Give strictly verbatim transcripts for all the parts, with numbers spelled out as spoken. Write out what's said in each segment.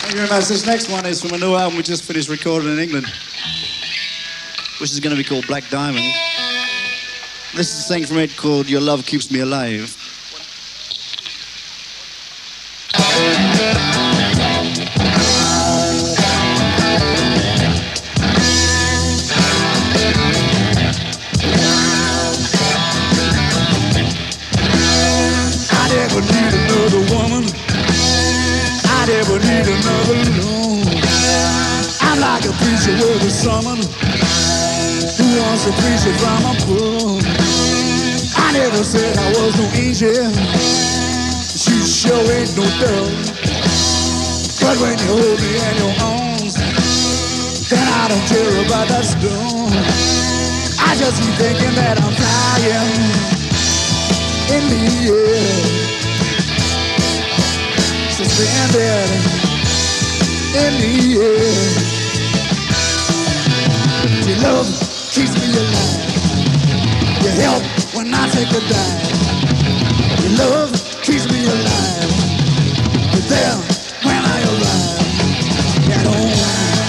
Thank you very much. This next one is from a new album we just finished recording in England, which is going to be called Black Diamond. This is a thing from it called Your Love Keeps Me Alive. I never need another woman. I never need another loan. I'm like a preacher with a sermon who wants to preach it from a book. I never said I was no angel. She sure ain't no girl. But when you hold me in your arms, then I don't care about that stone. I just keep thinking that I'm flying in the air, suspended in the air. Your love keeps me alive. Your help when I take a dive. Your love keeps me alive. You're there when I arrive at home.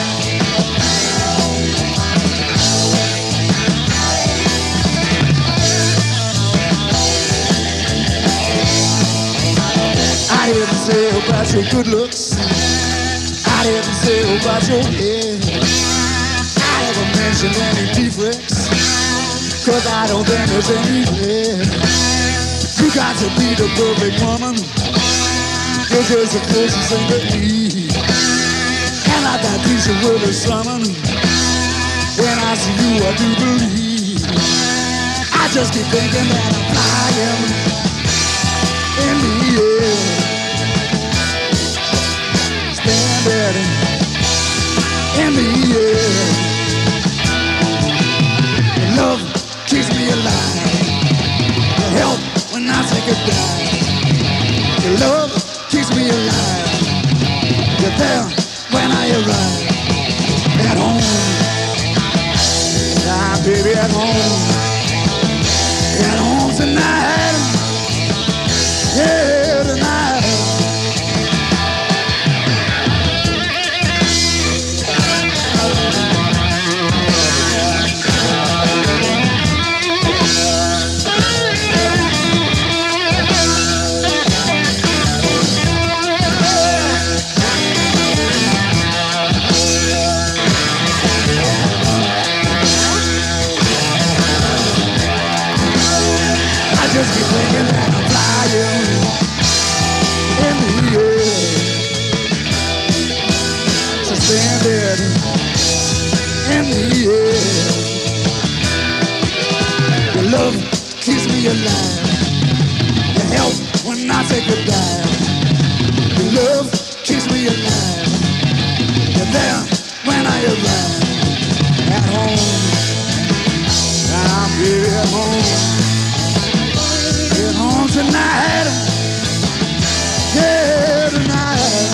I didn't say about your good looks. I didn't say about your head. I never mentioned any defects, cause I don't think there's any there. You got to be the perfect woman. You're just the closest thing to me. And like that preacher with a sermon, when I see you I do believe. I just keep thinking that I'm flying in the air, standing in the air. Your love keeps me alive. Your help when I take a dive. Your love keeps me alive. You're there when I arrive at home. Ah, baby, at home. At home tonight. Yeah, tonight. Just keep thinking that I'm flying in the air, suspended in the air. Your love keeps me alive. Your help when I take a dive. Your love keeps me alive. You're there when I arrive at home. I'm here at home. Get home tonight, yeah, tonight.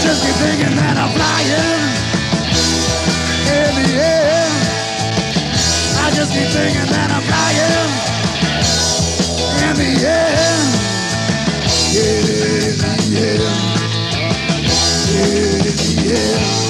just keep thinking that I'm flying in the air. I just keep thinking that I'm flying in the air. Yeah, in the air. Yeah, in the air.